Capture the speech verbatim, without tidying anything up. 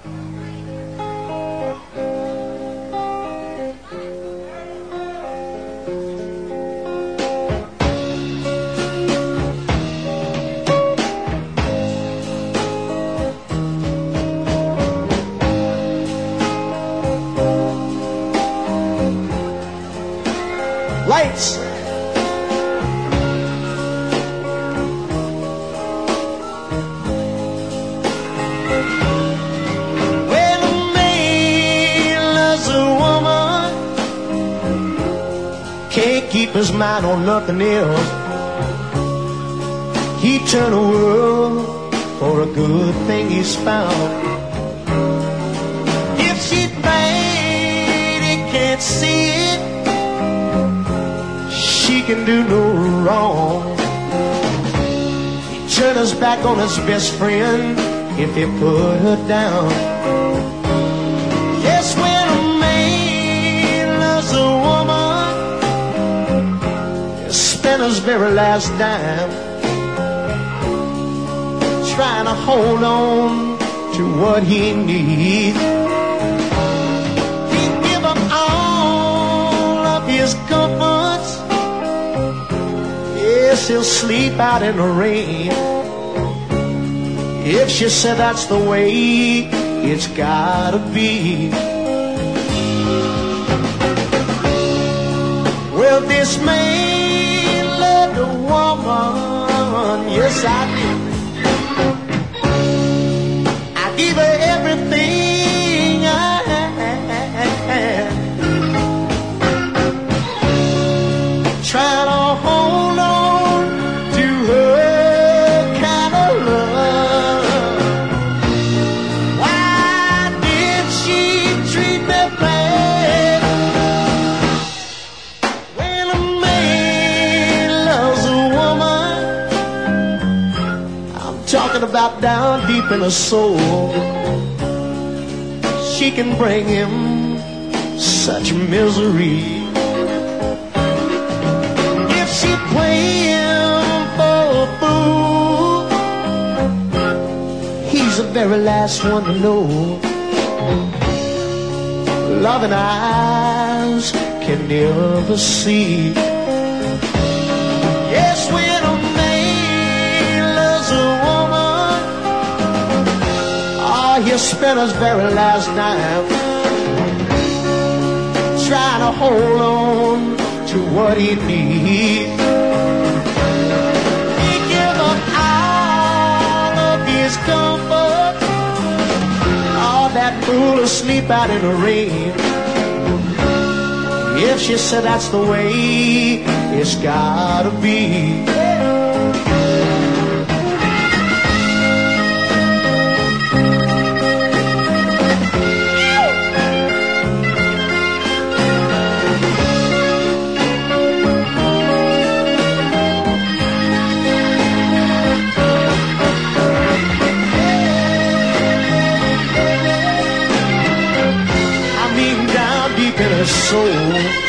Lights. Well, a man loves a woman, can't keep his mind on nothing else. He turn the world for a good thing he's found. If she bad, he can't see it. She can do no wrong. He turn his back on his best friend if he put her down. Yes, when a man loves a woman, he'll spend his very last dime trying to hold on to what he needs. He'd give up all of his comforts. Yes, he'll sleep out in the rain. If she said that's the way it's gotta be. Well, this man loved a woman, yes I did. I gave her everything I had, trying to hold on to her kind of love. Why did she treat me bad? When a man loves a woman, I'm talking about down deep in her soul, she can bring him such misery. If she play him for a fool, he's the very last one to know. Loving eyes can never see. Yes, when a man loves a woman, oh, he'll spend his very last dime trying to hold on to what he needs. He give up all of his comfort, all that fool asleep out in the rain. If she said that's the way it's gotta be. Soul.